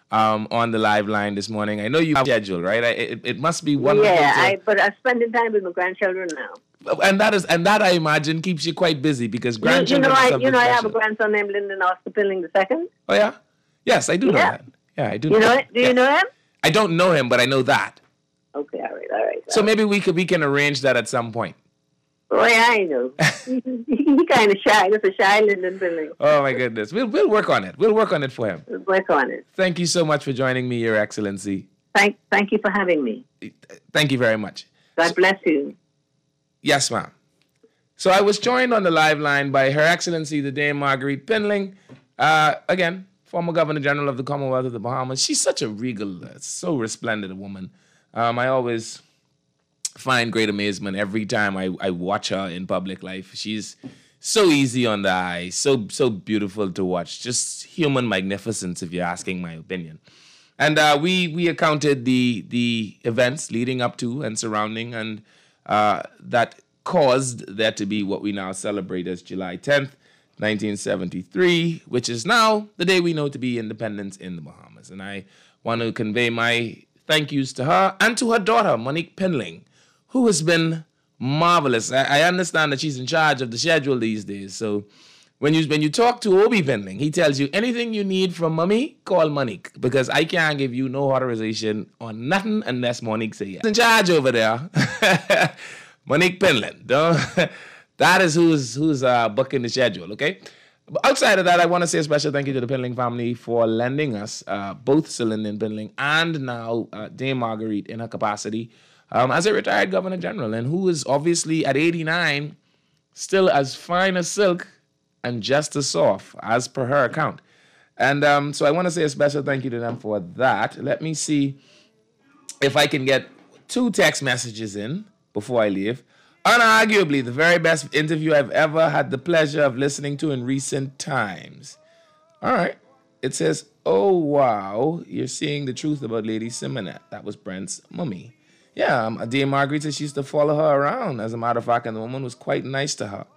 um, on the live line this morning. I know you have a schedule, right? I, it, it must be wonderful. Yeah, to, I, but I'm spending time with my grandchildren now. and that is and that I imagine keeps you quite busy because You, you grandchildren. know, are I something you know I have a special. grandson named Lyndon Oscar Pilling the second. Oh yeah, yes, I do know Yeah. that. Yeah, I do. You know that. it? Do Yeah. you know him? I don't know him, but I know that. Okay, all right, all right. So maybe we could we can arrange that at some point. Oh yeah, I know. he, he kind of shy. That's a shy Lyndon Pilling. Oh my goodness, we'll we'll work on it. We'll work on it for him. Let's work on it. Thank you so much for joining me, Your Excellency. Thank thank you for having me. Thank you very much. God bless you. Yes, ma'am. So I was joined on the live line by Her Excellency the Dame Marguerite Pinling, uh, again, former Governor General of the Commonwealth of the Bahamas. She's such a regal, uh, so resplendent a woman. Um, I always find great amazement every time I, I watch her in public life. She's so easy on the eye, so so beautiful to watch. Just human magnificence, if you're asking my opinion. And uh, we we accounted the the events leading up to and surrounding, and uh, that caused there to be what we now celebrate as July tenth, nineteen seventy-three, which is now the day we know to be independence in the Bahamas. And I want to convey my thank yous to her and to her daughter, Monique Pinling, who has been marvelous. I, I understand that she's in charge of the schedule these days. So when you when you talk to Obi Pinling, he tells you anything you need from mommy, call Monique, because I can't give you no authorization on nothing unless Monique say yes. In charge over there, Monique Pinling. That is who's who's uh, booking the schedule. Okay. But outside of that, I want to say a special thank you to the Pinling family for lending us uh, both Celine Pinling and now uh, Dame Marguerite in her capacity um, as a retired Governor General, and who is obviously at eighty-nine still as fine as silk and just as soft as per her account. And um, so I want to say a special thank you to them for that. Let me see if I can get two text messages in before I leave. Unarguably, the very best interview I've ever had the pleasure of listening to in recent times. All right. It says, oh, wow, you're seeing the truth about Lady Simonette. That was Brent's mummy. Yeah, um, Dame Marguerite said she used to follow her around. As a matter of fact, and the woman was quite nice to her.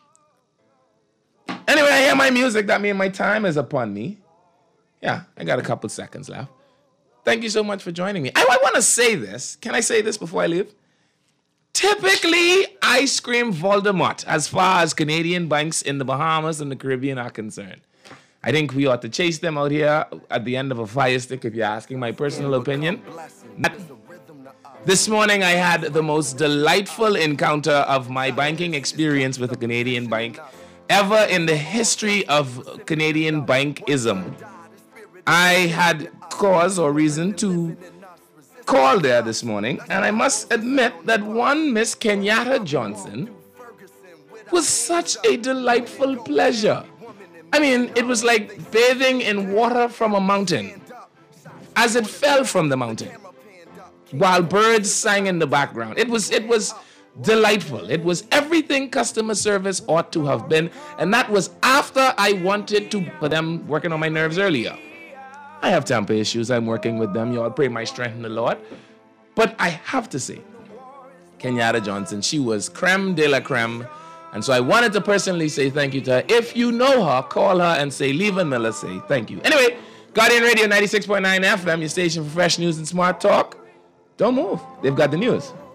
Anyway, I hear my music. That means my time is upon me. Yeah, I got a couple seconds left. Thank you so much for joining me. I, I want to say this. Can I say this before I leave? Typically, I scream Voldemort as far as Canadian banks in the Bahamas and the Caribbean are concerned. I think we ought to chase them out here at the end of a fire stick, if you're asking my personal opinion. This morning, I had the most delightful encounter of my banking experience with a Canadian bank ever in the history of Canadian bankism. I had cause or reason to call there this morning, and I must admit that one Miss Kenyatta Johnson was such a delightful pleasure. I mean, it was like bathing in water from a mountain as it fell from the mountain while birds sang in the background. It was it was delightful. It was everything customer service ought to have been, and that was after I wanted to put them working on my nerves earlier. I have temper issues. I'm working with them. Y'all pray my strength in the Lord. But I have to say, Kenyatta Johnson, she was creme de la creme. And so I wanted to personally say thank you to her. If you know her, call her and say, Levan Miller, say thank you. Anyway, Guardian Radio ninety-six point nine F M, your station for fresh news and smart talk. Don't move. They've got the news.